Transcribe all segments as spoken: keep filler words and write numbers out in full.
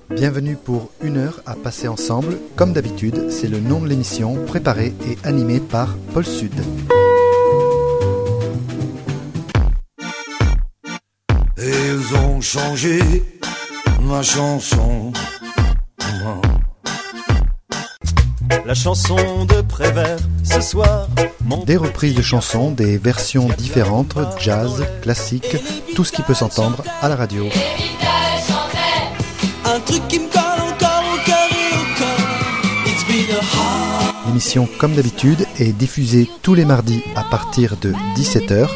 Bienvenue pour une heure à passer ensemble. Comme d'habitude, c'est le nom de l'émission, préparée et animée par Paul Sud. Ils ont changé ma chanson. La chanson de Prévert, ce soir. Mon... Des reprises de chansons, des versions différentes, jazz, classique, tout ce qui peut s'entendre à la radio. Un truc qui me colle encore au cœur et au corps. It's been a hard... L'émission, comme d'habitude, est diffusée tous les mardis à partir de dix-sept heures.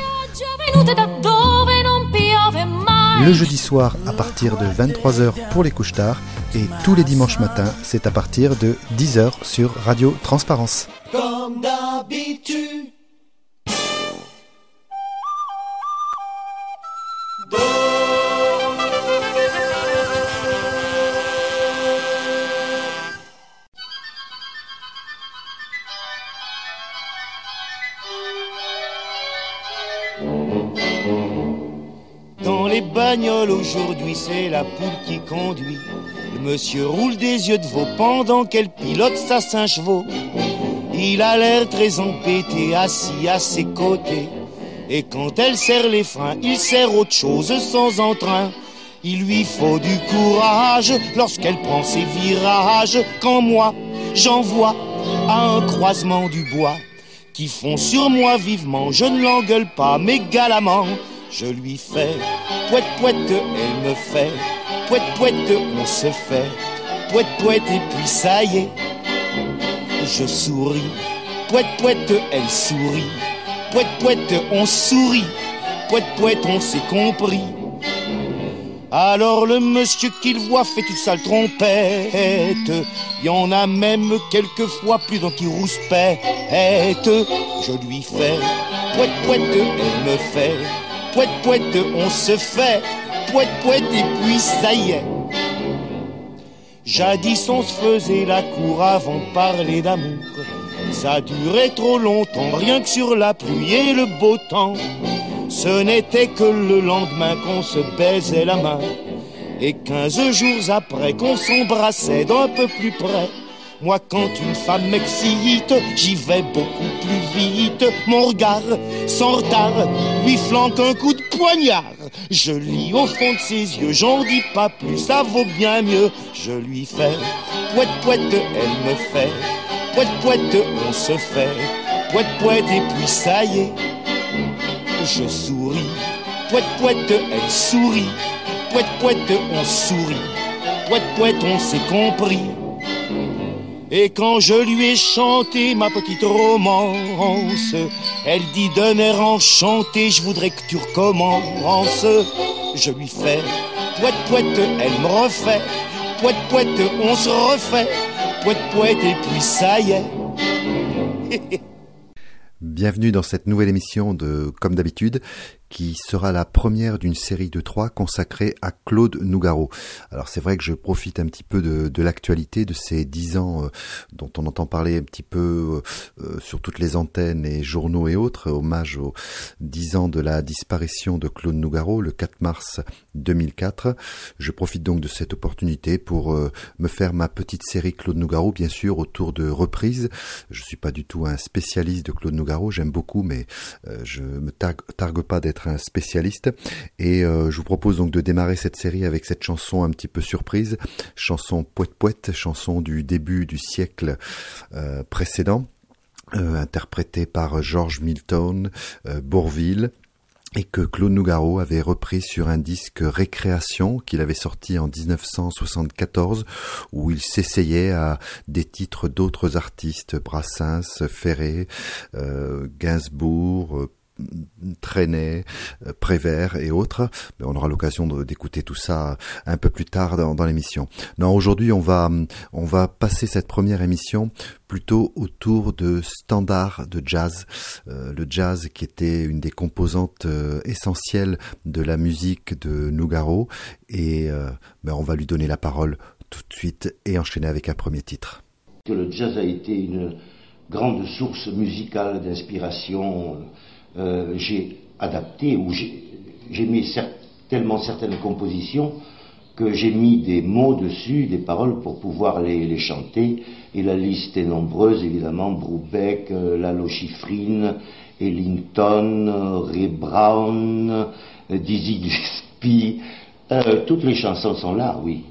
Le jeudi soir à partir de vingt-trois heures pour les couches tard. Et tous les dimanches matins, c'est à partir de dix heures sur Radio Transparence. Comme d'habitude. Dans les bagnoles aujourd'hui, c'est la poule qui conduit. Le monsieur roule des yeux de veau pendant qu'elle pilote sa Saint-Chevaux. Il a l'air très embêté, assis à ses côtés. Et quand elle serre les freins, il serre autre chose sans entrain. Il lui faut du courage lorsqu'elle prend ses virages. Quand moi, j'envoie à un croisement du bois qui fond sur moi vivement. Je ne l'engueule pas, mais galamment je lui fais pouette pouette, elle me fait pouette pouette, on se fait pouette pouette, et puis ça y est, je souris. Pouette pouette, elle sourit. Pouette pouette, on sourit. Pouette pouette, on s'est compris. Alors le monsieur qu'il voit fait toute sale trompette. Y en a même quelquefois plus d'un qui rouspète. Je lui fais pouette pouette, elle me fait pouette pouette, on se fait pouette pouette, et puis ça y est. Jadis on se faisait la cour avant de parler d'amour. Ça durait trop longtemps, rien que sur la pluie et le beau temps. Ce n'était que le lendemain qu'on se baisait la main. Et quinze jours après qu'on s'embrassait d'un peu plus près. Moi quand une femme m'excite, j'y vais beaucoup plus vite. Mon regard, sans retard, lui flanque un coup de poignard. Je lis au fond de ses yeux, j'en dis pas plus, ça vaut bien mieux. Je lui fais pouette pouette, elle me fait pouette pouette, on se fait pouette pouette, et puis ça y est, je souris. Pouette pouette, elle sourit. Pouette pouette, on sourit. Pouette pouette, on s'est compris. Et quand je lui ai chanté ma petite romance, elle dit d'un air enchanté, je voudrais que tu recommences. Je lui fais pouette pouette, elle me refait pouette pouette, on se refait pouette pouette, et puis ça y est. Bienvenue dans cette nouvelle émission de Comme d'habitude, qui sera la première d'une série de trois consacrée à Claude Nougaro. Alors c'est vrai que je profite un petit peu de, de l'actualité de ces dix ans euh, dont on entend parler un petit peu euh, sur toutes les antennes et journaux et autres, hommage aux dix ans de la disparition de Claude Nougaro le quatre mars deux mille quatre. Je profite donc de cette opportunité pour euh, me faire ma petite série Claude Nougaro, bien sûr autour de reprises. Je suis pas du tout un spécialiste de Claude Nougaro, j'aime beaucoup, mais euh, je me targue, targue pas d'être un spécialiste, et euh, je vous propose donc de démarrer cette série avec cette chanson un petit peu surprise, chanson poète poète, chanson du début du siècle euh, précédent, euh, interprétée par George Milton, euh, Bourvil, et que Claude Nougaro avait repris sur un disque Récréation qu'il avait sorti en dix-neuf cent soixante-quatorze, où il s'essayait à des titres d'autres artistes, Brassens, Ferré, euh, Gainsbourg, euh, Trenet, Prévert et autres. Mais on aura l'occasion de, d'écouter tout ça un peu plus tard dans, dans l'émission. Non, aujourd'hui on va on va passer cette première émission plutôt autour de standards de jazz, euh, le jazz qui était une des composantes euh, essentielles de la musique de Nougaro, et euh, ben on va lui donner la parole tout de suite et enchaîner avec un premier titre. Le jazz a été une grande source musicale d'inspiration. Euh, j'ai adapté ou j'ai, j'ai mis cer- tellement certaines compositions que j'ai mis des mots dessus, des paroles pour pouvoir les, les chanter. Et la liste est nombreuse, évidemment, Brubeck, euh, Lalo Schifrin, Ellington, euh, Ray Brown, euh, Dizzy Gillespie. Euh, toutes les chansons sont là, oui.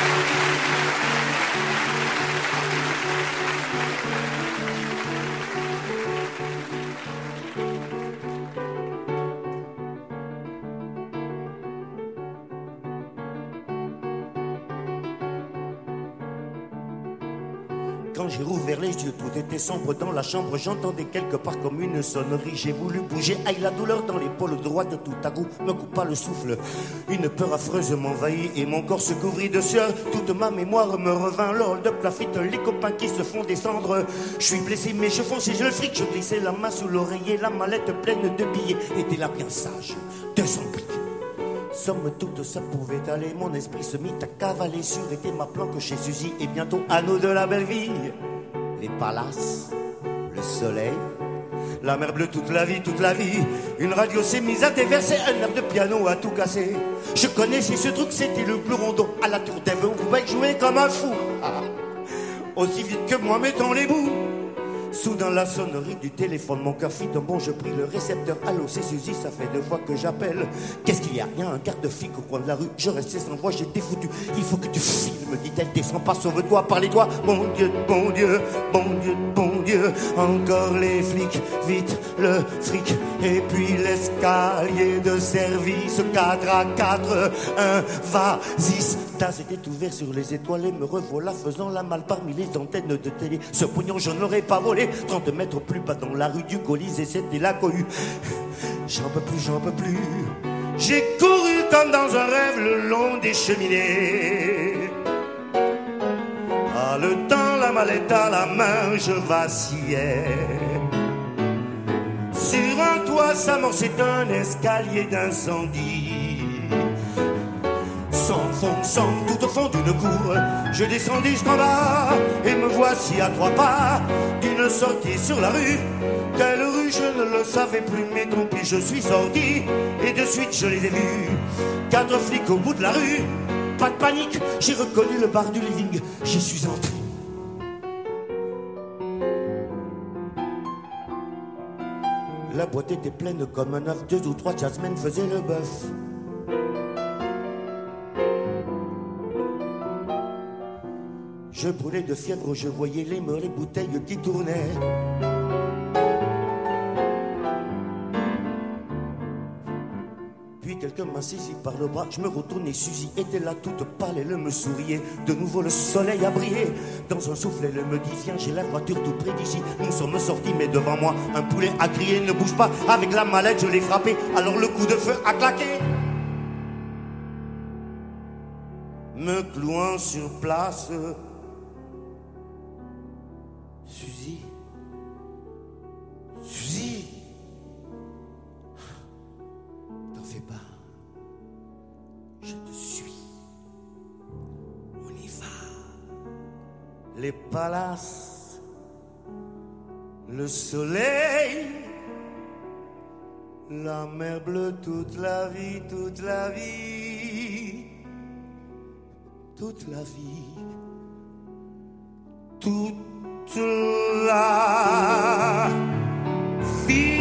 Quand j'ai rouvert les yeux, tout était sombre dans la chambre. J'entendais quelque part comme une sonnerie. J'ai voulu bouger, aïe la douleur dans l'épaule droite. Tout à coup me coupa le souffle. Une peur affreuse m'envahit et mon corps se couvrit de sueur. Toute ma mémoire me revint. Le hold-up, la fuite, les copains qui se font descendre. Je suis blessé mais je fonce et je le fric. Je glissais la main sous l'oreiller, la mallette pleine de billets était là bien sage. deux cents briques. Somme toute, ça pouvait aller. Mon esprit se mit à cavaler sur était ma planque chez Suzy. Et bientôt à nous de la belle vie. Les palaces, le soleil, la mer bleue toute la vie, toute la vie. Une radio s'est mise à déverser, un air de piano à tout casser. Je connaissais ce truc, c'était le plus rondeau. À la tour d'Ève, on pouvait jouer comme un fou. Ah, aussi vite que moi mettons les bouts. Soudain la sonnerie du téléphone, mon cœur fit un bond, je pris le récepteur. Allô, c'est Suzy, ça fait deux fois que j'appelle. Qu'est-ce qu'il y a? Rien, un garde-flic au coin de la rue. Je restais sans voix, j'étais foutu. Il faut que tu filmes, dit-elle, descends pas, sauve-toi par les doigts. Bon Dieu, bon Dieu, bon Dieu, bon Dieu. Encore les flics, vite le fric. Et puis l'escalier de service, quatre à quatre. Un vas-y, tas était ouvert sur les étoiles et me revoilà faisant la malle parmi les antennes de télé. Ce pognon, je ne l'aurais pas volé. trente mètres plus bas dans la rue du Colisée, c'était la cohue. J'en peux plus, j'en peux plus. J'ai couru comme dans un rêve le long des cheminées. Ah, le temps, la mallette à la main, je vacillais. Sur un toit s'amorçait un escalier d'incendie. S'enfonçant tout au fond d'une cour, je descendis jusqu'en bas et me voici à trois pas d'une sortie sur la rue. Quelle rue, je ne le savais plus, mais tant pis, je suis sorti et de suite je les ai vus. Quatre flics au bout de la rue, pas de panique, j'ai reconnu le bar du living, j'y suis entré. La boîte était pleine comme un œuf, deux ou trois jazzmen faisaient le bœuf. Je brûlais de fièvre, je voyais les meurs, les bouteilles qui tournaient. Puis quelqu'un m'a saisi par le bras, je me retournais, Suzy était là toute pâle, elle me souriait. De nouveau le soleil a brillé. Dans un souffle, elle me dit, viens, j'ai la voiture tout près d'ici. Nous sommes sortis, mais devant moi, un poulet a crié, ne bouge pas. Avec la mallette, je l'ai frappé, alors le coup de feu a claqué. Me clouant sur place, Suzy, Suzy, t'en fais pas, je te suis, on y va. Les palaces, le soleil, la mer bleue, toute la vie, toute la vie, toute la vie, toute la vie.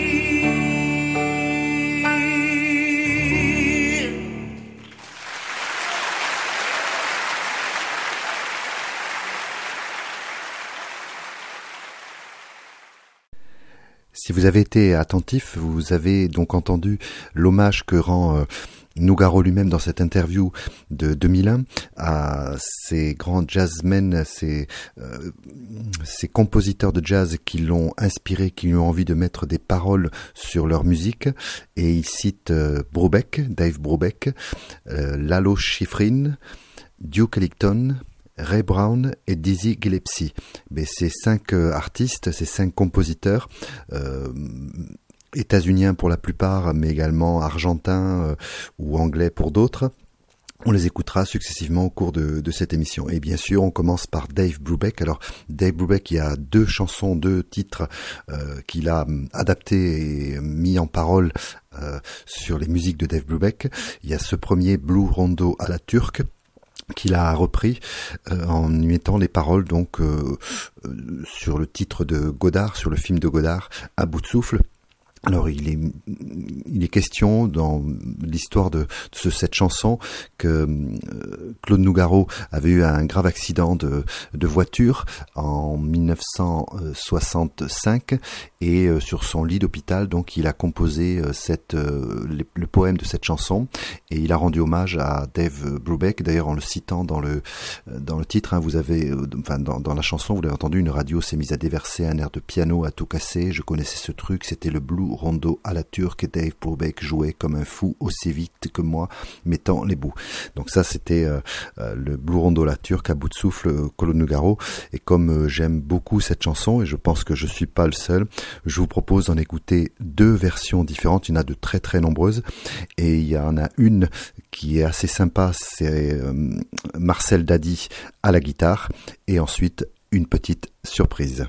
Si vous avez été attentif, vous avez donc entendu l'hommage que rend euh, Nougaro lui-même dans cette interview de deux mille un à ces grands jazzmen, ces, euh, ces compositeurs de jazz qui l'ont inspiré, qui lui ont envie de mettre des paroles sur leur musique. Et il cite euh, Brubeck, Dave Brubeck, euh, Lalo Schifrin, Duke Ellington, Ray Brown et Dizzy Gillespie. Mais ces cinq euh, artistes, ces cinq compositeurs, euh, états-uniens pour la plupart, mais également argentins euh, ou anglais pour d'autres, On les écoutera successivement au cours de, de cette émission. Et bien sûr, on commence par Dave Brubeck. Alors, Dave Brubeck, il y a deux chansons, deux titres euh, qu'il a adaptés et mis en parole euh, sur les musiques de Dave Brubeck. Il y a ce premier Blue Rondo à la turque qu'il a repris euh, en y mettant les paroles donc euh, euh, sur le titre de Godard, sur le film de Godard, À bout de souffle. Alors il est il est question dans l'histoire de, de cette chanson que euh, Claude Nougaro avait eu un grave accident de, de voiture en mille neuf cent soixante-cinq et euh, sur son lit d'hôpital donc il a composé euh, cette euh, le, le poème de cette chanson et il a rendu hommage à Dave Brubeck. D'ailleurs en le citant dans le dans le titre, hein, vous avez euh, enfin dans, dans la chanson vous l'avez entendu, une radio s'est mise à déverser un air de piano à tout casser. Je connaissais ce truc, c'était le Blue Rondo à la turque et Dave Brubeck jouait comme un fou aussi vite que moi mettant les bouts. Donc ça c'était euh, euh, le Blue Rondo à la turque, À bout de souffle, euh, Claude Nougaro. Et comme euh, j'aime beaucoup cette chanson et je pense que je suis pas le seul, je vous propose d'en écouter deux versions différentes. Il y en a de très très nombreuses et il y en a une qui est assez sympa, c'est euh, Marcel Dadi à la guitare et ensuite une petite surprise.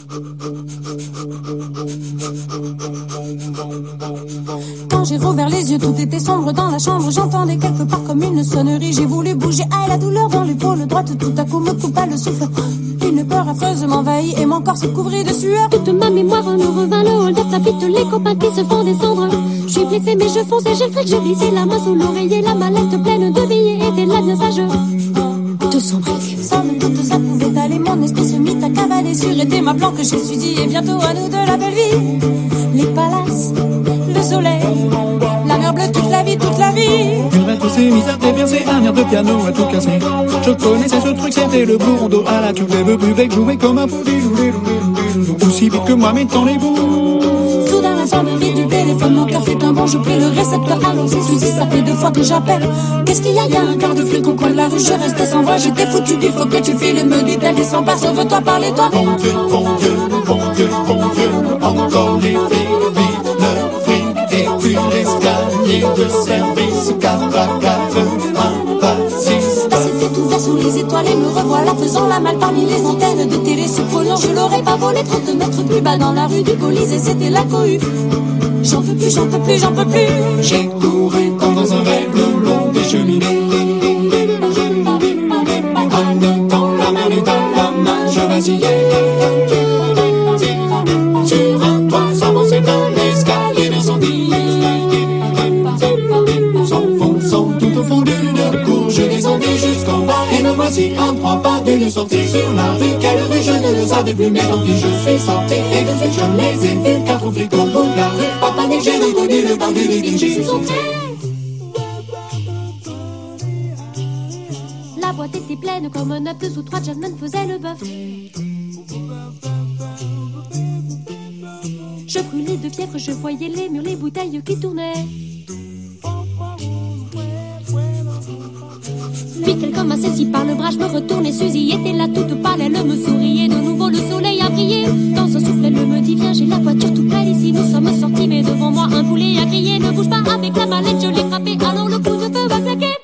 Quand j'ai rouvert les yeux, tout était sombre dans la chambre. J'entendais quelque part comme une sonnerie. J'ai voulu bouger, ah, la douleur dans l'épaule droite tout à coup me coupa le souffle. Une peur affreuse m'envahit et mon corps se couvrit de sueur. Toute ma mémoire me revint, le hold-up, la fuite, les copains qui se font descendre. Je suis blessé mais je fonce et j'ai le fric, j'ai glissé la main sous l'oreiller. La mallette pleine de billets était là bien sage de son brique. Somme toute ça pouvait aller, mon esprit se mit à cavaler sur était ma planque, je suis dit, et bientôt à nous de la belle vie. Les palaces, le soleil, la mer bleue toute la vie, toute la vie. Une reine s'est mise à déverser un air de piano à tout casser. Je connaissais ce truc, c'était le blue rondo à la tube. Les plus bec jouer comme un fou, aussi vite que moi, mais dans les bouts. Soudain la sonnerie du téléphone, mon cœur fait un bond, je pris le récepteur. Allons, c'est Suzy, ça fait deux fois que j'appelle. Qu'est-ce qu'il y a, y a un quart de flic au coin de la rue, je restais sans voix, j'étais foutu, il faut que tu files, me dit-elle, descends pas, sauve-toi, parlez-toi. Bon Dieu, bon Dieu, bon Dieu, bon Dieu, encore les filles, le fric, et puis l'escalier de service, quatre à quatre, un, pas six. C'était ouvert sous les étoiles et me revoilà faisant la malle parmi les antennes de télé surprenant. Je l'aurais pas volé trente mètres plus bas dans la rue du Colisée, c'était la cohue. J'en peux plus, j'en peux plus, j'en peux plus. J'ai couru comme dans un rêve le long des cheminées. Un dans la main et dans la main, je vacillais. Sur un toit, s'avancer dans l'escalier d'incendie. S'enfonçant tout au fond d'une cour, je descendis jusqu'en bas. Et me voici à trois pas d'une sortie sur la rue. Quelle rue, je ne le savais plus, mais tant pis, je suis sorti. Et de suite, je les ai vus, quatre flics au bout de la rue. Papa n'est j'ai reconnu le bar du Viking, j'y suis sorti. La boîte était pleine comme un œuf, deux ou trois jazzmen faisaient le bœuf. Je brûlais de fièvre, je voyais les murs, les bouteilles qui tournaient. Puis quelqu'un m'a saisi par le bras, je me retournais, Suzy était là toute pâle, elle me souriait, de nouveau le soleil a brillé. Dans un souffle, elle me dit viens, j'ai la voiture tout près d'ici, nous sommes sortis, mais devant moi un poulet a crié, ne bouge pas avec la mallette, je l'ai frappé, alors le coup de feu va claquer.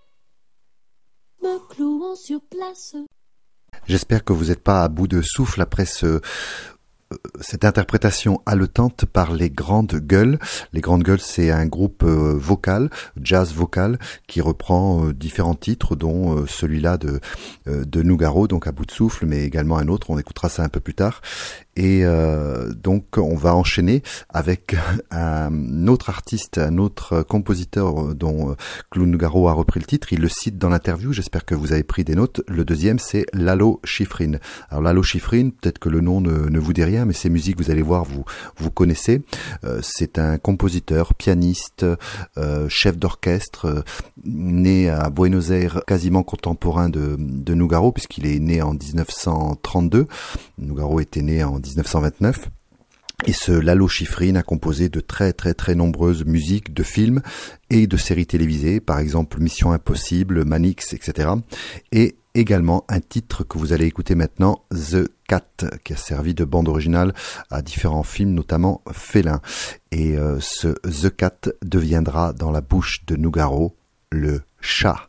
Me clouant sur place. J'espère que vous n'êtes pas à bout de souffle après ce... cette interprétation haletante par les Grandes Gueules. Les Grandes Gueules, c'est un groupe euh, vocal, jazz vocal, qui reprend euh, différents titres, dont euh, celui-là de, euh, de Nougaro, donc à bout de souffle, mais également un autre, on écoutera ça un peu plus tard. Et euh, donc on va enchaîner avec un autre artiste, un autre compositeur dont Claude Nougaro a repris le titre. Il le cite dans l'interview, j'espère que vous avez pris des notes. Le deuxième, c'est Lalo Schifrin. Alors Lalo Schifrin, peut-être que le nom ne, ne vous dit rien, mais ces musiques, vous allez voir, vous vous connaissez. Euh, c'est un compositeur, pianiste, euh, chef d'orchestre, euh, né à Buenos Aires, quasiment contemporain de, de Nougaro, puisqu'il est né en dix-neuf cent trente-deux. Nougaro était né en dix-neuf cent vingt-neuf. Et ce Lalo Schifrin a composé de très très très nombreuses musiques de films et de séries télévisées, par exemple Mission Impossible, Manix, et cetera. Et également un titre que vous allez écouter maintenant, The Cat, qui a servi de bande originale à différents films, notamment Félin. Et euh, ce The Cat deviendra dans la bouche de Nougaro le chat.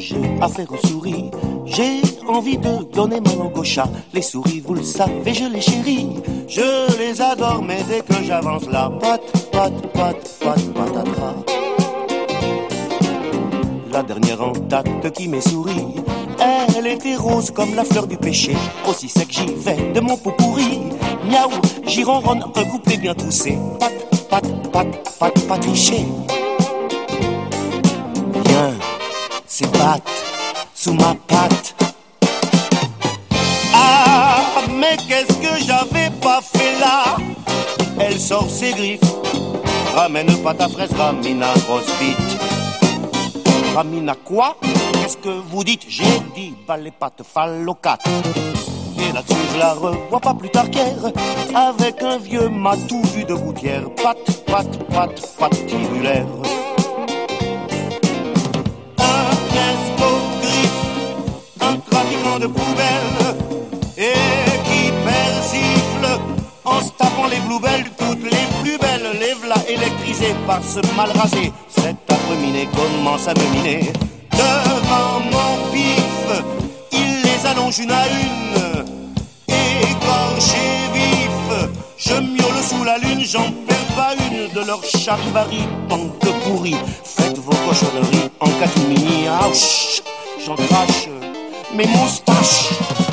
j'ai affaire aux souris, j'ai envie de donner ma langue au chat. Les souris, vous le savez, je les chéris, je les adore, mais dès que j'avance la patte, patte, patte, patte, patatras. La dernière en date qui m'est souris, elle était rose comme la fleur du péché. Aussi sec j'y vais de mon pot pourri. Miaou, j'y ronronne un couplet bien toussé. Patte, patte, patte, patte, pas tricher. Rien, c'est patte sous ma patte. Ah, mais qu'est-ce que j'avais pas fait là? Elle sort ses griffes, ramène pas ta fraise, ramina grosse bite. Ramina quoi? Qu'est-ce que vous dites? J'ai dit, bah les pattes phallocate. Et là-dessus je la revois pas plus tard qu'hier, avec un vieux matou vu de gouttière. Patte, patte, patte, patte tirulaire. Un escogriffe, un trafiquant de poubelles, et qui persifle en se tapant les bluebelles, toutes les plus belles. Les v'là électrisées par ce mal rasé. Cet affreux minet commence à me miner. Devant mon pif, il les allonge une à une, égorgé vif. Je miaule sous la lune, j'en perds pas une de leur charivari, bande de pourris. Faites vos cochonneries en catimini. Ouch, j'en crache mes moustaches.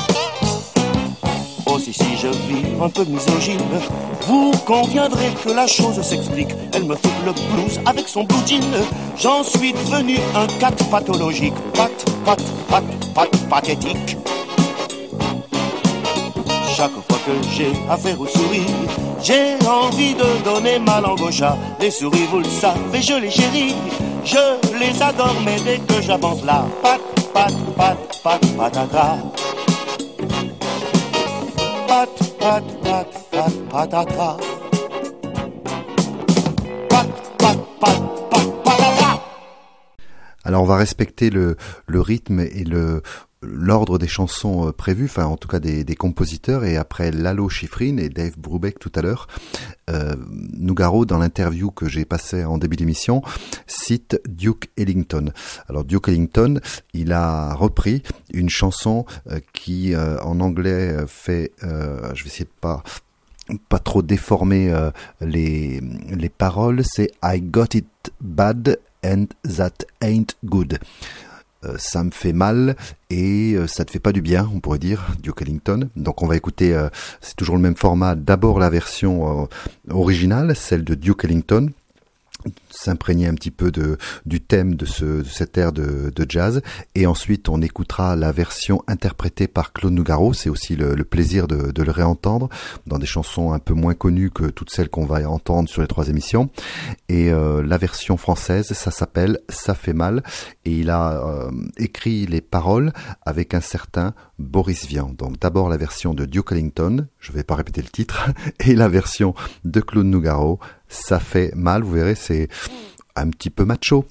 Aussi si je vis un peu misogyne, vous conviendrez que la chose s'explique. Elle me fout le blues avec son blue jean. J'en suis devenu un cat pathologique. Pat, pat, pat, pat, pathétique. Chaque fois que j'ai affaire aux souris, j'ai envie de donner ma langue au chat. Les souris, vous le savez, je les chéris, je les adore, mais dès que j'avance là, pat, pat, pat, pat, patatras. Pat, pat, pat, pat, patatra. Pat, pat, pat, pat, patatra. Alors on va respecter le, le rythme et le l'ordre des chansons prévues, enfin en tout cas des, des compositeurs, et après Lalo Schifrin et Dave Brubeck tout à l'heure, euh, Nougaro, dans l'interview que j'ai passée en début d'émission, cite Duke Ellington. Alors Duke Ellington, il a repris une chanson euh, qui euh, en anglais fait, euh, je vais essayer de pas pas trop déformer euh, les les paroles, c'est I got it bad and that ain't good. Euh, ça me fait mal et euh, ça te fait pas du bien, on pourrait dire, Duke Ellington. Donc on va écouter, euh, c'est toujours le même format, d'abord la version euh, originale, celle de Duke Ellington, s'imprégner un petit peu de du thème de ce de cette air de, de jazz, et ensuite on écoutera la version interprétée par Claude Nougaro. C'est aussi le, le plaisir de, de le réentendre dans des chansons un peu moins connues que toutes celles qu'on va entendre sur les trois émissions. Et euh, la version française, ça s'appelle Ça fait mal, et il a euh, écrit les paroles avec un certain Boris Vian. Donc d'abord la version de Duke Ellington, je vais pas répéter le titre, et la version de Claude Nougaro, Ça fait mal. Vous verrez, c'est un petit peu macho.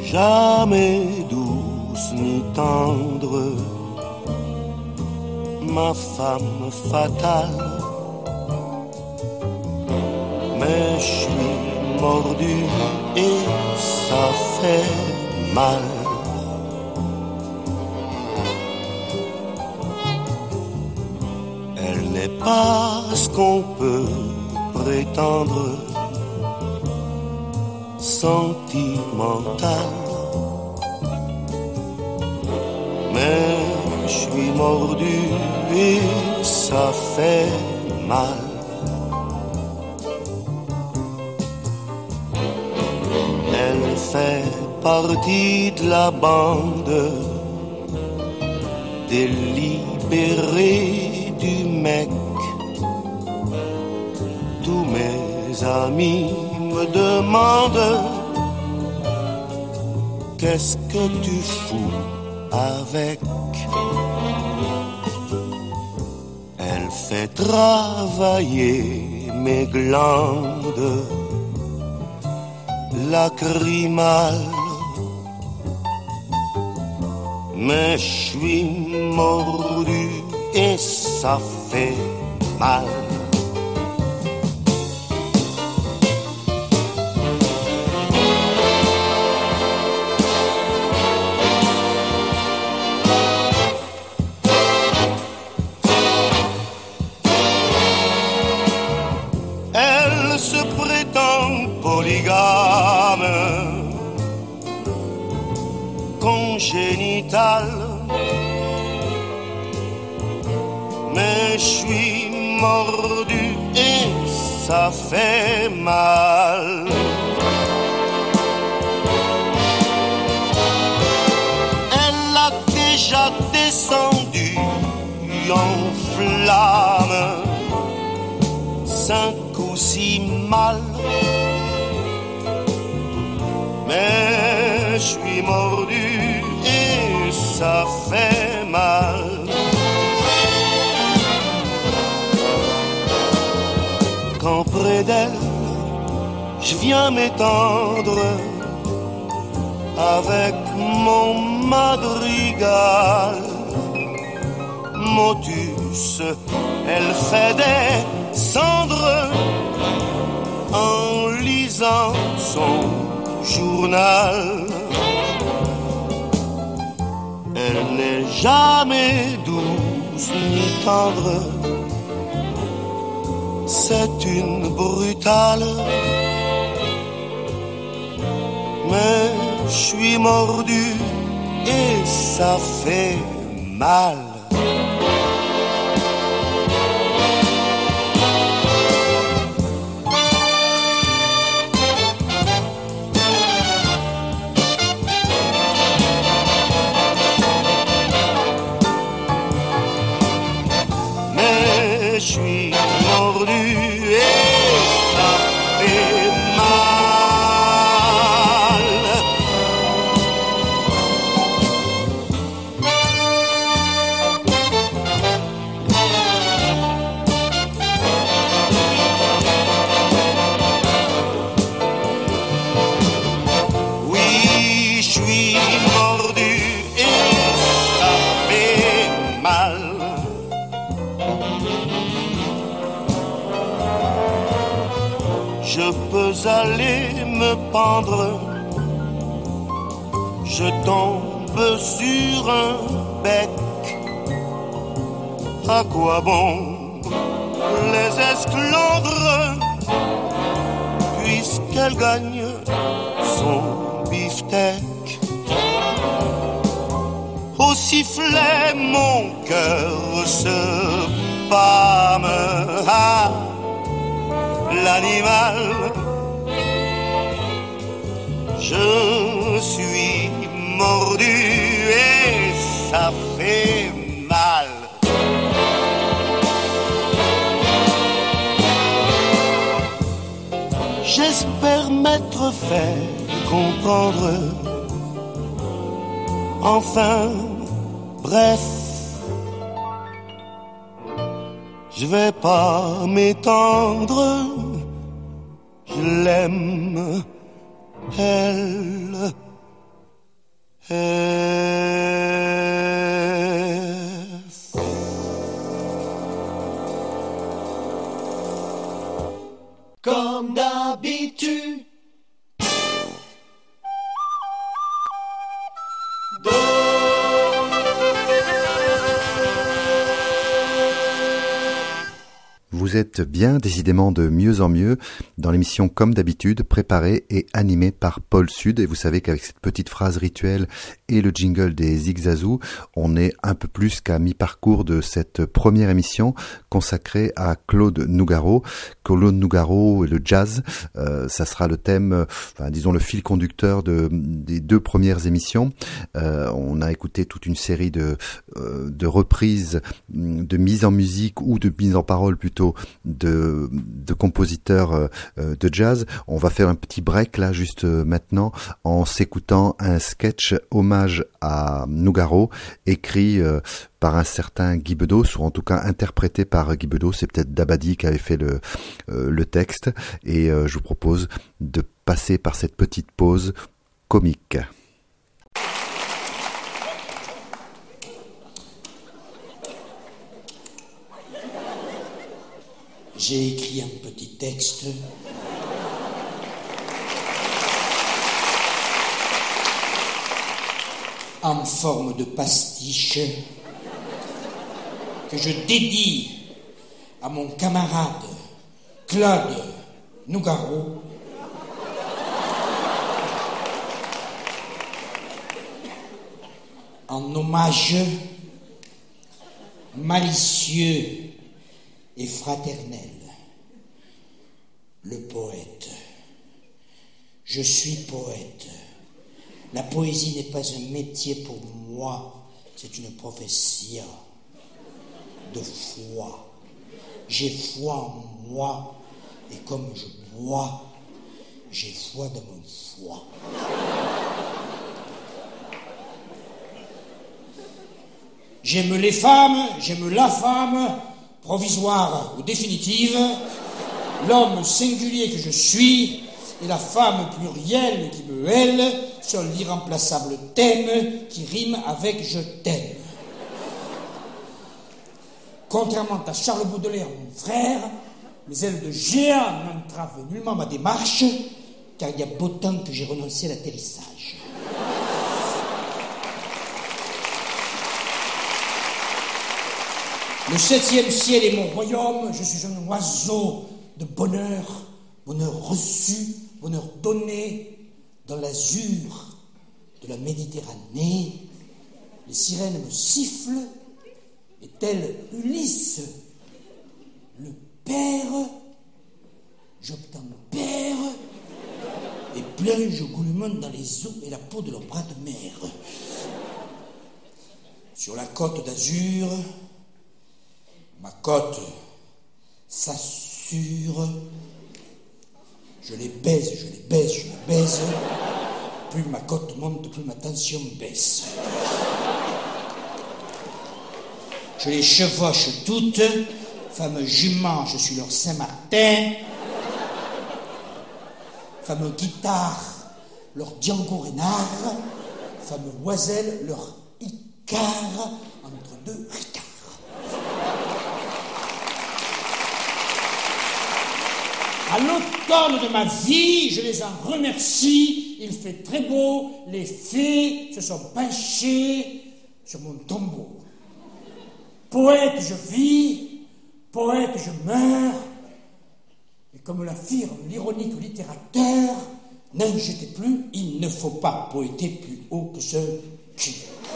jamais douce ni tendre, ma femme fatale. Mais je suis mordu et ça fait mal. Elle n'est pas ce qu'on peut prétendre, sentimentale. Mais je suis mordu et ça fait mal. Elle fait partie de la bande des libérés du mec. Tous mes amis me demandent: qu'est-ce que tu fous avec? Elle fait travailler mes glandes lacrymales. Mais je suis mordu et ça fait mal. Elle se prétend polygame, congénitale, mais je suis mordu et ça fait mal. Elle a déjà descendu en flamme cinq ou six mal, mais je suis mordu et ça fait mal. Quand près d'elle, je viens m'étendre avec mon madrigal. Motus, elle fait des cendres en lisant son journal. Elle n'est jamais douce ni tendre, c'est une brutale. Mais je suis mordu et ça fait mal. Je suis mordu et ça fait mal. Oui, je suis mordu et ça fait mal. Je peux aller me pendre, je tombe sur un bec. À quoi bon les esclandres, puisqu'elle gagne son beefsteak? Au sifflet mon cœur se pâme. Ah, l'animal, je suis mordu et ça fait mal. J'espère m'être fait comprendre. Enfin, bref, je vais pas m'étendre. Je l'aime, elle Comme d'habitude. Do. Vous êtes bien décidément de mieux en mieux dans l'émission Comme d'habitude, préparée et animée par Paul Sud. Et vous savez qu'avec cette petite phrase rituelle et le jingle des Zigzazou, on est un peu plus qu'à mi-parcours de cette première émission consacrée à Claude Nougaro. Claude Nougaro et le jazz, euh, ça sera le thème, enfin, disons le fil conducteur de, des deux premières émissions. Euh, on a écouté toute une série de, euh, de reprises, de mise en musique ou de mise en parole plutôt de, de compositeurs euh, de jazz. On va faire un petit break là juste euh, maintenant en s'écoutant un sketch hommage à Nougaro écrit euh, par un certain Guy Bedos, ou en tout cas interprété par Guy Bedos. C'est peut-être Dabadi qui avait fait le, euh, le texte, et euh, je vous propose de passer par cette petite pause comique. J'ai écrit un petit texte en forme de pastiche que je dédie à mon camarade Claude Nougaro, en hommage malicieux et fraternel. Le poète. Je suis poète. La poésie n'est pas un métier pour moi, c'est une prophétie de foi. J'ai foi en moi, et comme je bois, j'ai foi dans mon foie. J'aime les femmes, j'aime la femme, provisoire ou définitive, l'homme singulier que je suis et la femme plurielle qui me hèle sont l'irremplaçable thème qui rime avec je t'aime. Contrairement à Charles Baudelaire, mon frère, mes ailes de géant n'entravent nullement ma démarche, car il y a beau temps que j'ai renoncé à l'atterrissage. Le septième ciel est mon royaume, je suis un oiseau de bonheur, bonheur reçu, bonheur donné, dans l'azur de la Méditerranée. Les sirènes me sifflent, et tel Ulysse, le père, j'obtempère et plonge goulûment dans les eaux et la peau de leurs bras de mer. Sur la côte d'Azur, ma côte s'assure. Je les baise, je les baise, je les baise. Plus ma côte monte, plus ma tension baisse. Je les chevauche toutes, fameux juments, je suis leur Saint-Martin. Fameux guitare, leur Django Reinhardt. Fameux oiselle, leur Icare, entre deux ricards. À l'automne de ma vie, je les en remercie. Il fait très beau, les fées se sont penchées sur mon tombeau. Poète je vis, poète je meurs. Et comme l'affirme l'ironique littérateur, n'injetez plus, il ne faut pas poéter plus haut que ce cul.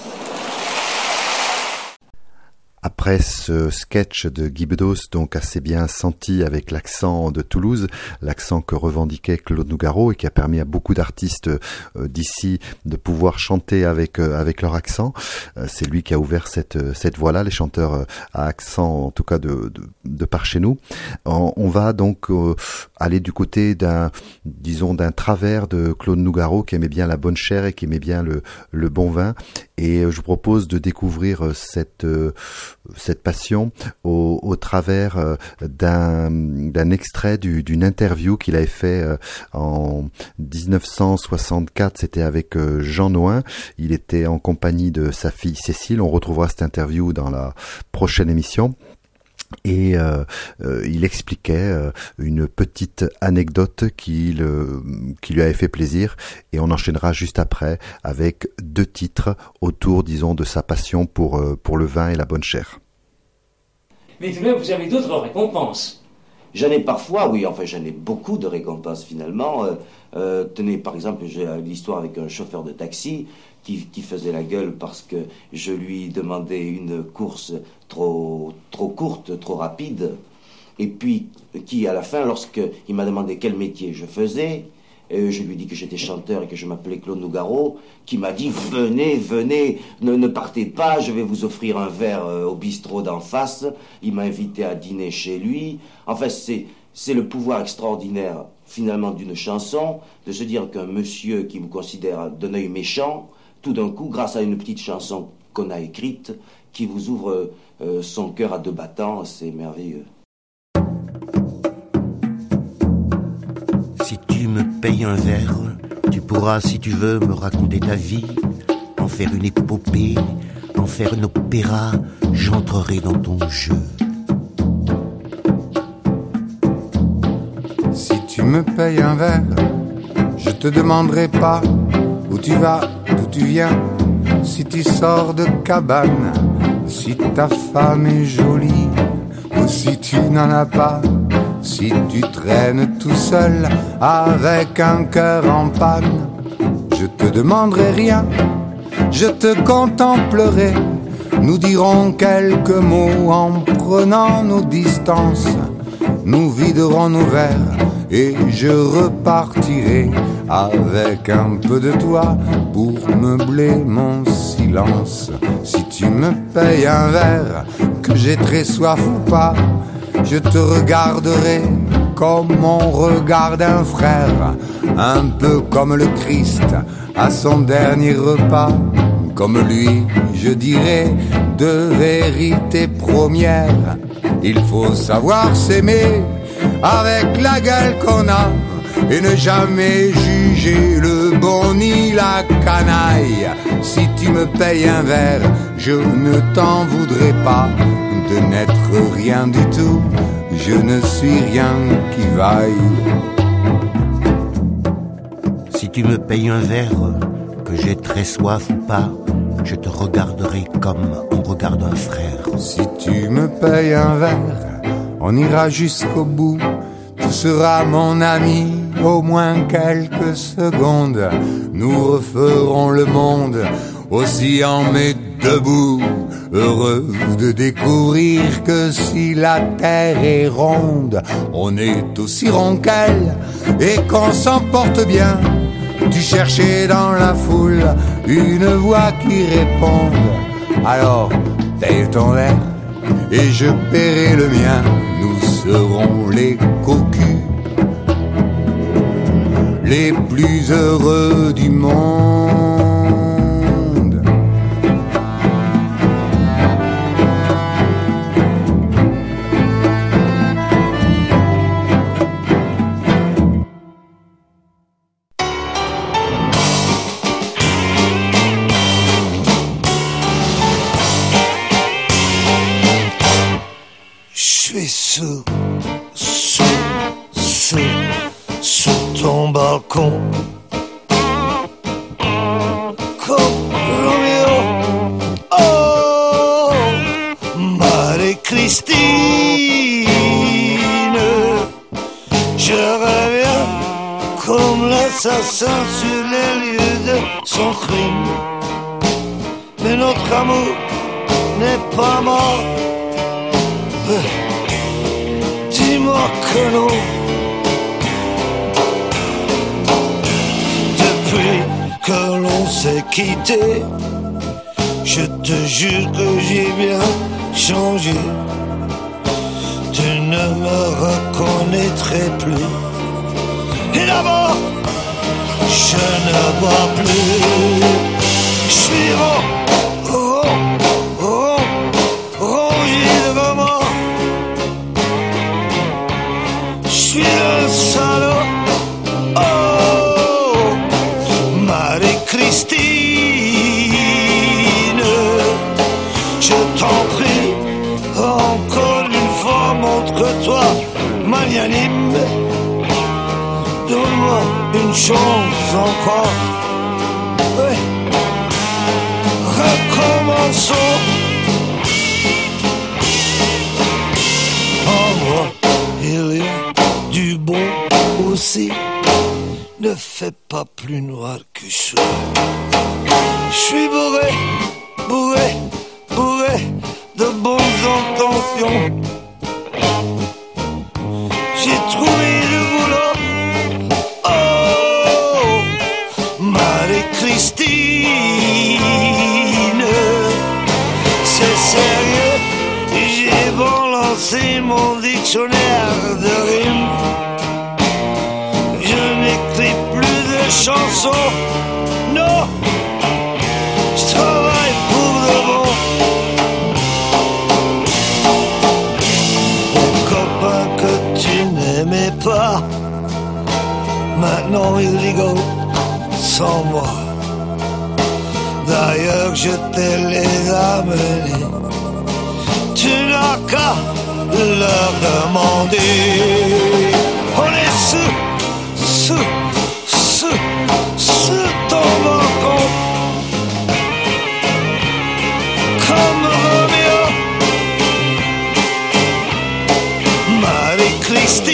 Après ce sketch de Guy Bedos, donc assez bien senti avec l'accent de Toulouse, l'accent que revendiquait Claude Nougaro et qui a permis à beaucoup d'artistes euh, d'ici de pouvoir chanter avec euh, avec leur accent, euh, c'est lui qui a ouvert cette cette voie-là, les chanteurs euh, à accent, en tout cas de de, de par chez nous. On, on va donc euh, aller du côté d'un, disons, d'un travers de Claude Nougaro qui aimait bien la bonne chère et qui aimait bien le le bon vin. Et je vous propose de découvrir cette euh, cette passion au, au travers euh, d'un, d'un extrait du, d'une interview qu'il avait fait euh, en dix-neuf cent soixante-quatre. C'était avec euh, Jean Nouin. Il était en compagnie de sa fille Cécile. On retrouvera cette interview dans la prochaine émission. Et euh, euh, il expliquait euh, une petite anecdote qui, le, qui lui avait fait plaisir, et on enchaînera juste après avec deux titres autour, disons, de sa passion pour, euh, pour le vin et la bonne chère. Mais tout de même, vous avez d'autres récompenses. J'en ai parfois, oui, enfin j'en ai beaucoup de récompenses finalement. Euh, euh, tenez, par exemple, j'ai l'histoire avec un chauffeur de taxi qui, qui faisait la gueule parce que je lui demandais une course trop, trop courte, trop rapide. Et puis, qui à la fin, lorsqu'il m'a demandé quel métier je faisais, euh, je lui ai dit que j'étais chanteur et que je m'appelais Claude Nougaro, qui m'a dit « Venez, venez, ne, ne partez pas, je vais vous offrir un verre euh, au bistrot d'en face. » Il m'a invité à dîner chez lui. Enfin, c'est, c'est le pouvoir extraordinaire, finalement, d'une chanson, de se dire qu'un monsieur qui vous considère d'un œil méchant, tout d'un coup, grâce à une petite chanson qu'on a écrite, qui vous ouvre euh, son cœur à deux battants, c'est merveilleux. Si tu me payes un verre, tu pourras, si tu veux, me raconter ta vie, en faire une épopée, en faire un opéra, j'entrerai dans ton jeu. Si tu me payes un verre, je te demanderai pas où tu vas, d'où tu viens, si tu sors de cabane, si ta femme est jolie, ou si tu n'en as pas, si tu traînes tout seul avec un cœur en panne. Je te demanderai rien, je te contemplerai, nous dirons quelques mots en prenant nos distances, nous viderons nos verres et je repartirai avec un peu de toi pour meubler mon silence. Si tu me payes un verre, que j'ai très soif ou pas, je te regarderai comme on regarde un frère, un peu comme le Christ à son dernier repas. Comme lui, je dirais de vérité première, il faut savoir s'aimer avec la gueule qu'on a et ne jamais juger le bon ni la canaille. Si tu me payes un verre, je ne t'en voudrais pas de n'être rien du tout, je ne suis rien qui vaille. Si tu me payes un verre, que j'ai très soif ou pas, je te regarderai comme on regarde un frère. Si tu me payes un verre, on ira jusqu'au bout, tu seras mon ami, au moins quelques secondes. Nous referons le monde aussi en met debout, heureux de découvrir que si la terre est ronde, on est aussi rond qu'elle et qu'on s'en porte bien. Tu cherchais dans la foule une voix qui réponde, alors paye ton verre et je paierai le mien. Nous serons les cocus les plus heureux du monde. Je suis sous, sous, sous, sous ton balcon. Comme Roméo, oh, Marie-Christine. Je reviens comme l'assassin sur les lieux de son crime. Mais notre amour n'est pas mort. Dis-moi que non. Depuis que l'on s'est quitté, je te jure que j'ai bien changé. Tu ne me reconnaîtrais plus. Et d'abord, je ne bois plus. Je suis rond, rond, rond, rond. une chance encore. Ouais. Recommençons. En moi, il y a du bon aussi. Ne fais pas plus noir que je suis. Je suis bourré, bourré, bourré de bonnes intentions. J'ai trouvé le boulot. Oh, Marie-Christine, c'est sérieux. J'ai balancé mon dictionnaire de rimes. Je n'écris plus de chansons. Non, je travaille pour de bon. Les copains que tu n'aimais pas, maintenant ils rigolent sans moi. D'ailleurs je t'ai les amenés. Tu n'as qu'à leur demander. On est sous, sous, sous, sous ton balcon. Comme Roméo, Marie-Christine,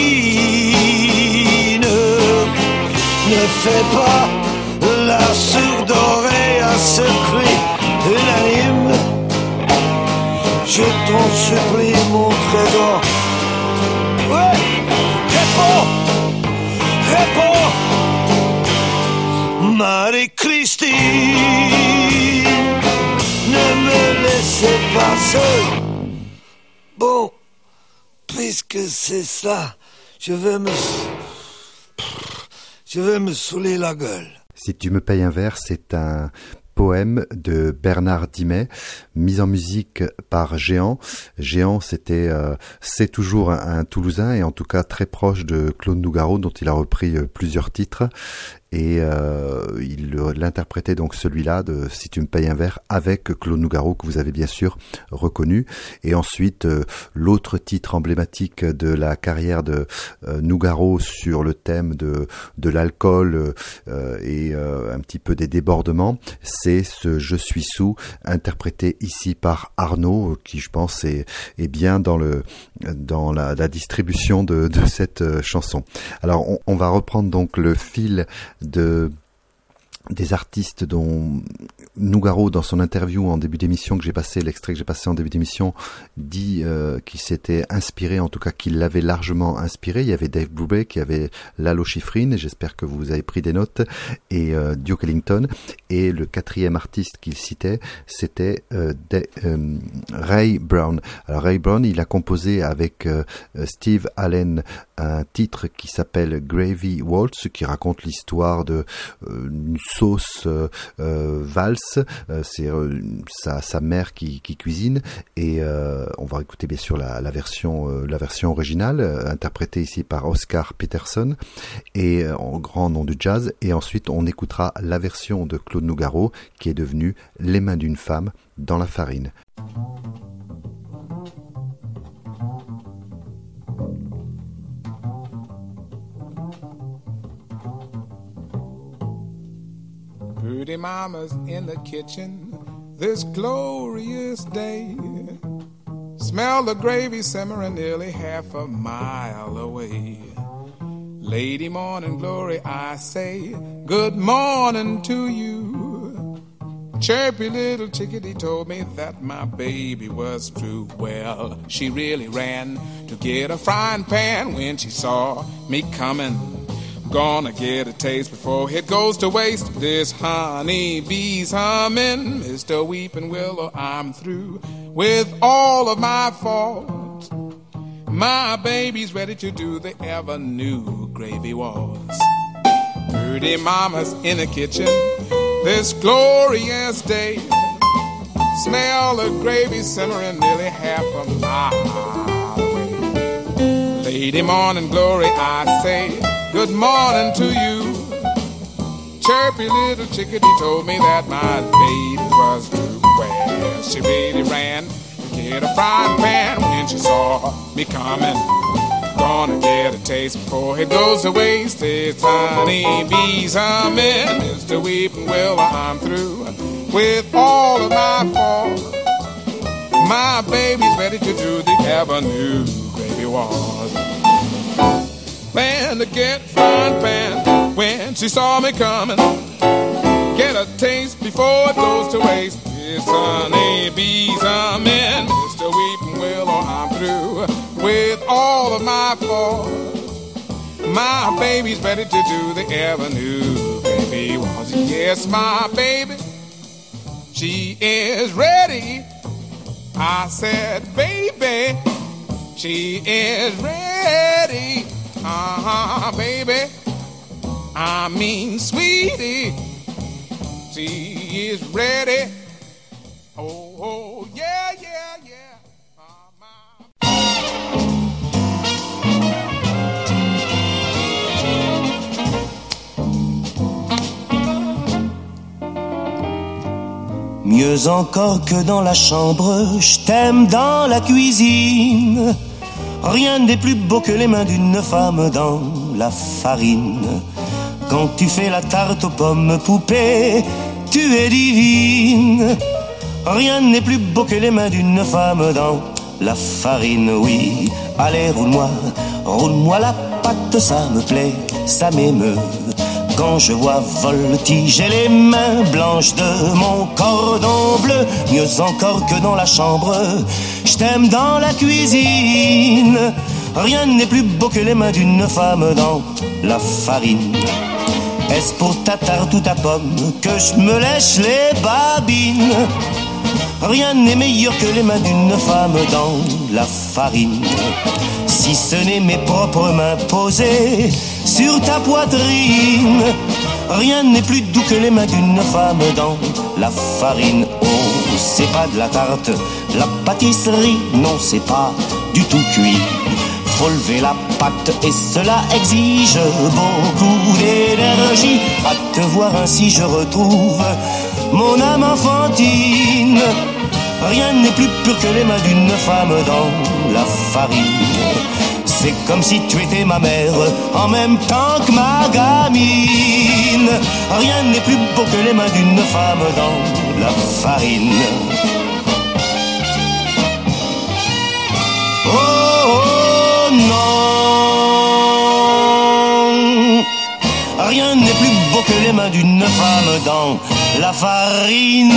ne fais pas la sourde oreille à ce cri unanime. Je t'en supplie, mon trésor. Ouais, réponds, réponds, Marie-Christine, ne me laissez pas seul. Bon, puisque c'est ça, je vais me, je vais me saouler la gueule. Si tu me payes un verre, c'est un poème de Bernard Dimet, mis en musique par Géant. Géant, c'était, euh, c'est toujours un, un Toulousain et en tout cas très proche de Claude Nougaro, dont il a repris euh, plusieurs titres. Et euh, il l'interprétait donc celui-là de Si tu me payes un verre avec Claude Nougaro, que vous avez bien sûr reconnu. Et ensuite euh, l'autre titre emblématique de la carrière de euh, Nougaro sur le thème de de l'alcool euh, et euh, un petit peu des débordements, c'est ce Je suis sous, interprété ici par Arnaud, qui je pense est est bien dans le dans la, la distribution de de cette euh, chanson. Alors on, on va reprendre donc le fil de des artistes dont Nougaro, dans son interview en début d'émission que j'ai passé, l'extrait que j'ai passé en début d'émission, dit euh, qu'il s'était inspiré, en tout cas qu'il l'avait largement inspiré. Il y avait Dave Brubeck, il y avait Lalo Schifrin, et j'espère que vous avez pris des notes, et euh, Duke Ellington. Et le quatrième artiste qu'il citait, c'était euh, de, euh, Ray Brown. Alors Ray Brown, il a composé avec euh, Steve Allen un titre qui s'appelle Gravy Waltz, qui raconte l'histoire de euh, une sauce euh, euh, valse. Euh, c'est euh, sa, sa mère qui, qui cuisine, et euh, on va écouter bien sûr la, la version euh, la version originale euh, interprétée ici par Oscar Peterson et euh, en grand nom du jazz. Et ensuite on écoutera la version de Claude Nougaro qui est devenue Les mains d'une femme dans la farine. Pretty mama's in the kitchen this glorious day. Smell the gravy simmering nearly half a mile away. Lady morning glory, I say good morning to you. Chirpy little chickadee told me that my baby was true. Well, she really ran to get a frying pan when she saw me coming. Gonna get a taste before it goes to waste. This honey bee's humming. Mister Weeping Willow, I'm through with all of my faults. My baby's ready to do the ever new gravy waltz. Pretty mama's in the kitchen this glorious day. Smell the gravy simmering nearly half a mile away. Lady morning glory, I say good morning to you. Chirpy little chickadee told me that my baby was true. Well, she really ran to get a frying pan when she saw me coming. gonna get a taste before it goes to waste. It's honeybees, I'm in, Mister Weeping Willow, I'm through with all of my faults. My baby's ready to do the avenue, baby was. Plan to get frying pan when she saw me coming. Get a taste before it goes to waste. It's honeybees, I'm in, Mister Weeping Willow, I'm through with all of my faults. My baby's ready to do the avenue, baby was. Yes, my baby, she is ready. I said, baby, she is ready. Uh-huh, baby, I mean, sweetie, she is ready. Oh, oh, yeah, yeah, yeah. Mieux encore que dans la chambre, je t'aime dans la cuisine. Rien n'est plus beau que les mains d'une femme dans la farine. Quand tu fais la tarte aux pommes, poupée, tu es divine. Rien n'est plus beau que les mains d'une femme dans la farine, oui. Allez, roule-moi, roule-moi la patte, ça me plaît, ça m'émeut. Quand je vois voltiger les mains blanches de mon cordon bleu, mieux encore que dans la chambre, je t'aime dans la cuisine. Rien n'est plus beau que les mains d'une femme dans la farine. Est-ce pour ta tarte ou ta pomme que je me lèche les babines? Rien n'est meilleur que les mains d'une femme dans la farine. Si ce n'est mes propres mains posées sur ta poitrine, rien n'est plus doux que les mains d'une femme dans la farine. Oh, c'est pas de la tarte, la pâtisserie, non, c'est pas du tout cuit. Faut lever la pâte et cela exige beaucoup d'énergie. À te voir ainsi je retrouve mon âme enfantine. Rien n'est plus pur que les mains d'une femme dans la farine. C'est comme si tu étais ma mère en même temps que ma gamine. Rien n'est plus beau que les mains d'une femme dans la farine. Oh, oh non, rien n'est plus beau que les mains d'une femme dans la farine.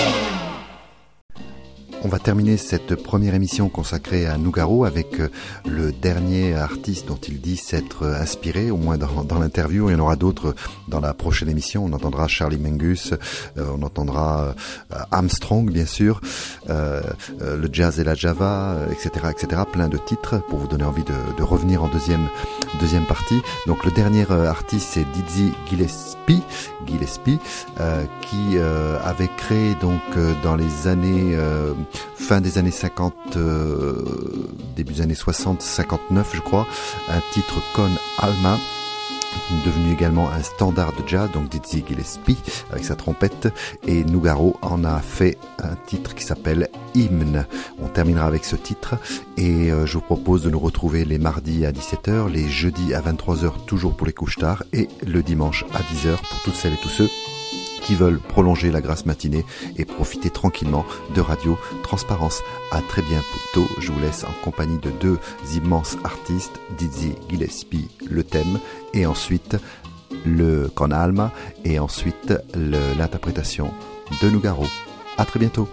On va terminer cette première émission consacrée à Nougaro avec le dernier artiste dont il dit s'être inspiré, au moins dans, dans l'interview. Il y en aura d'autres dans la prochaine émission. On entendra Charlie Mingus, euh, on entendra euh, Armstrong, bien sûr, euh, euh, le jazz et la java, euh, et cetera, et cetera. Plein de titres pour vous donner envie de, de revenir en deuxième, deuxième partie. Donc le dernier euh, artiste, c'est Dizzy Gillespie, Gillespie euh, qui euh, avait créé donc euh, dans les années euh, fin des années cinquante, euh, début des années soixante, cinquante-neuf je crois, un titre Con Alma, devenu également un standard de jazz, donc Dizzy Gillespie avec sa trompette, et Nougaro en a fait un titre qui s'appelle Hymne. On terminera avec ce titre et euh, je vous propose de nous retrouver les mardis à dix-sept heures, les jeudis à vingt-trois heures toujours pour les couches tard, et le dimanche à dix heures pour toutes celles et tous ceux qui veulent prolonger la grasse matinée et profiter tranquillement de Radio Transparence. À très bientôt. Je vous laisse en compagnie de deux immenses artistes, Dizzy Gillespie, le thème, et ensuite le Con Alma, et ensuite le, l'interprétation de Nougaro. À très bientôt.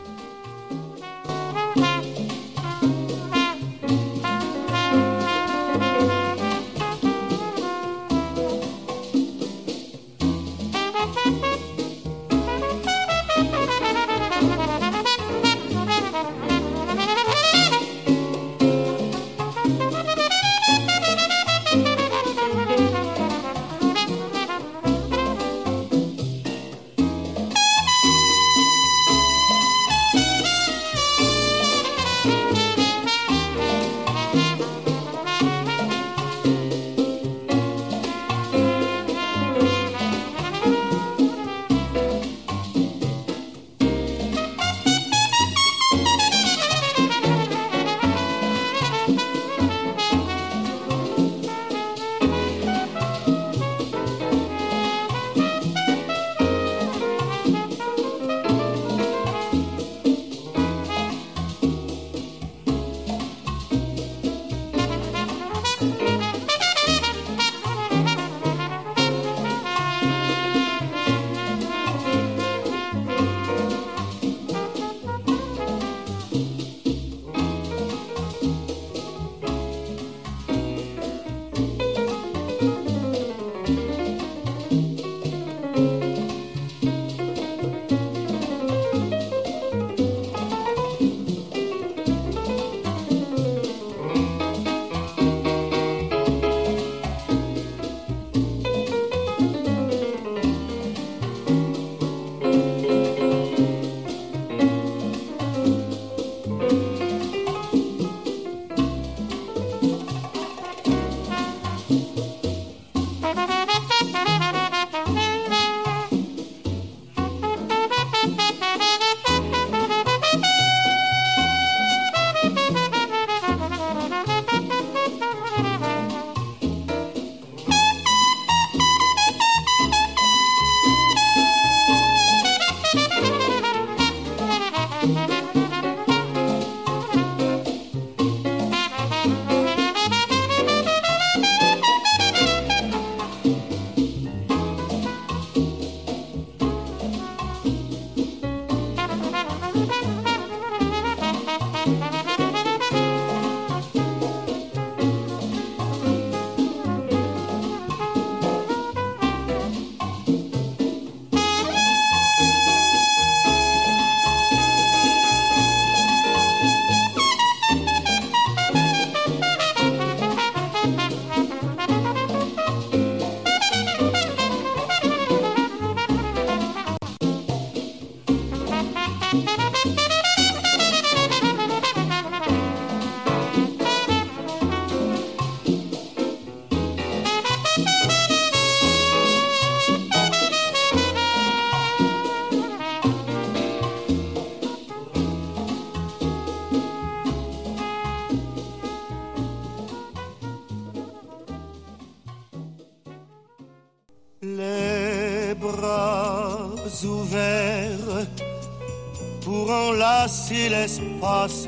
ouverts pour enlacer l'espace,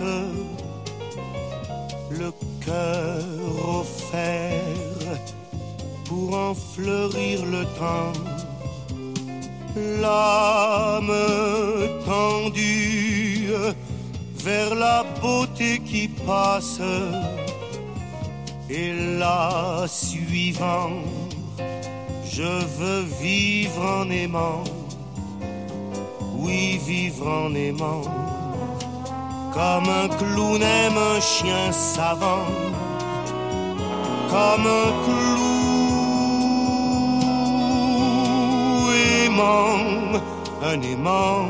le cœur offert pour en fleurir le temps, l'âme tendue vers la beauté qui passe, et la suivant, je veux vivre en aimant, oui vivre en aimant, comme un clown aime un chien savant, comme un clou aimant un aimant,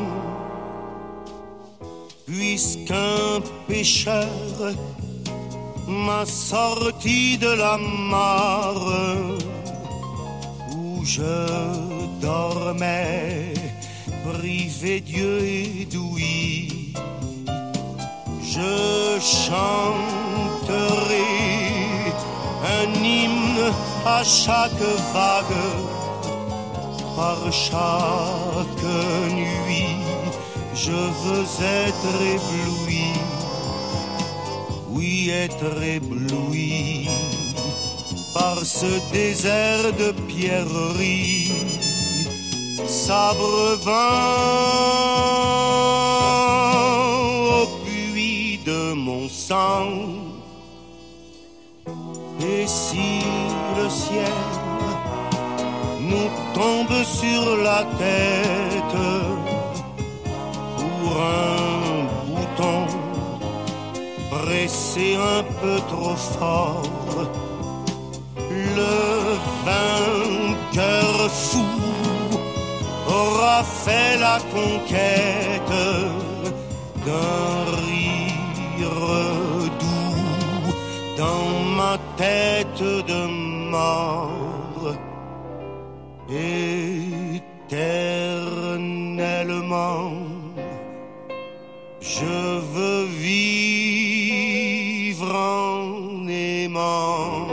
puisqu'un pécheur m'a sorti de la mare où je dormais, privé Dieu et d'ouïe. Je chanterai un hymne à chaque vague, par chaque nuit. Je veux être ébloui, oui être ébloui par ce désert de pierreries, s'abreuvant au puits de mon sang. Et si le ciel nous tombe sur la tête pour un bouton pressé un peu trop fort, le vainqueur fou aura fait la conquête d'un rire doux dans ma tête de mort. Éternellement, je veux vivre en aimant.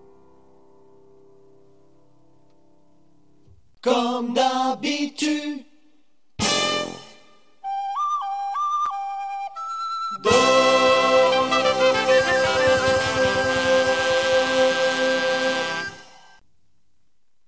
Comme d'habitude,